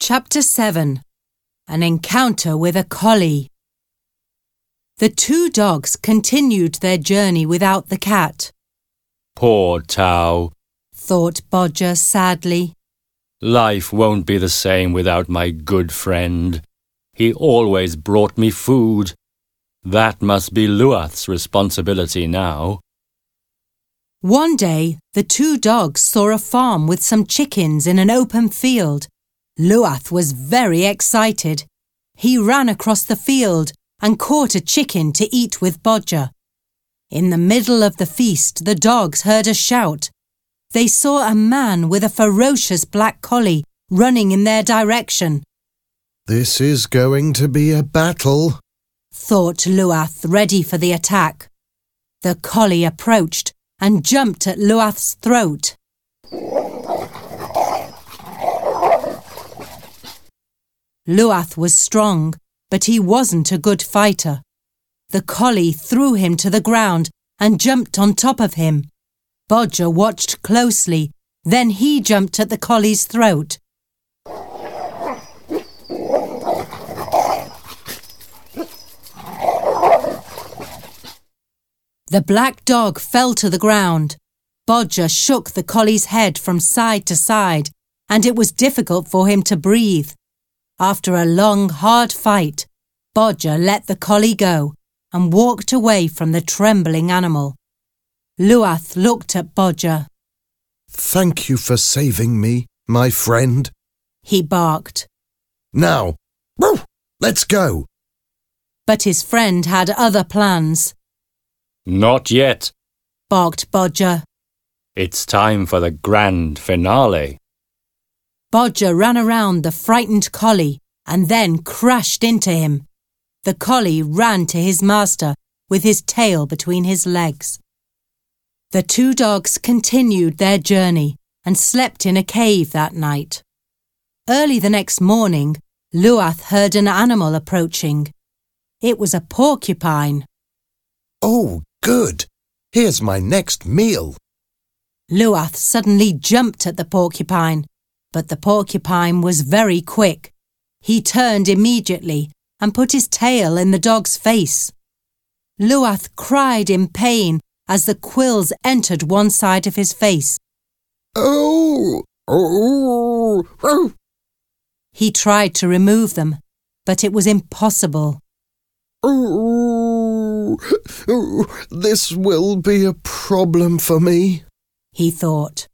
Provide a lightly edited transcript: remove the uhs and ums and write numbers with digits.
Chapter 7. An Encounter with a Collie. The two dogs continued their journey without the cat. Poor Tao. Thought Bodger sadly. Life won't be the same without my good friend. He always brought me food. That must be Luath's responsibility now. One day, the two dogs saw a farm with some chickens in an open field. Luath was very excited. He ran across the field and caught a chicken to eat with Bodger. In the middle of the feast, the dogs heard a shout. They saw a man with a ferocious black collie running in their direction. "This is going to be a battle," thought Luath, ready for the attack. The collie approached and jumped at Luath's throat. Luath was strong, but he wasn't a good fighter. The collie threw him to the ground and jumped on top of him. Bodger watched closely, then he jumped at the collie's throat. The black dog fell to the ground. Bodger shook the collie's head from side to side, and it was difficult for him to breathe. After a long, hard fight, Bodger let the collie go and walked away from the trembling animal. Luath looked at Bodger. "Thank you for saving me, my friend," he barked. "Now, let's go." But his friend had other plans. Not yet. Barked Bodger. It's time for the grand finale. Bodger ran around the frightened collie and then crashed into him. The collie ran to his master with his tail between his legs. The two dogs continued their journey and slept in a cave that night. Early the next morning, Luath heard an animal approaching. It was a porcupine. "Oh, good. Here's my next meal." Luath suddenly jumped at the porcupine, but the porcupine was very quick. He turned immediately and put his tail in the dog's face. Luath cried in pain as the quills entered one side of his face. "Oh! Oh! Oh!" He tried to remove them, but it was impossible. "Oh! Oh! This will be a problem for me," he thought.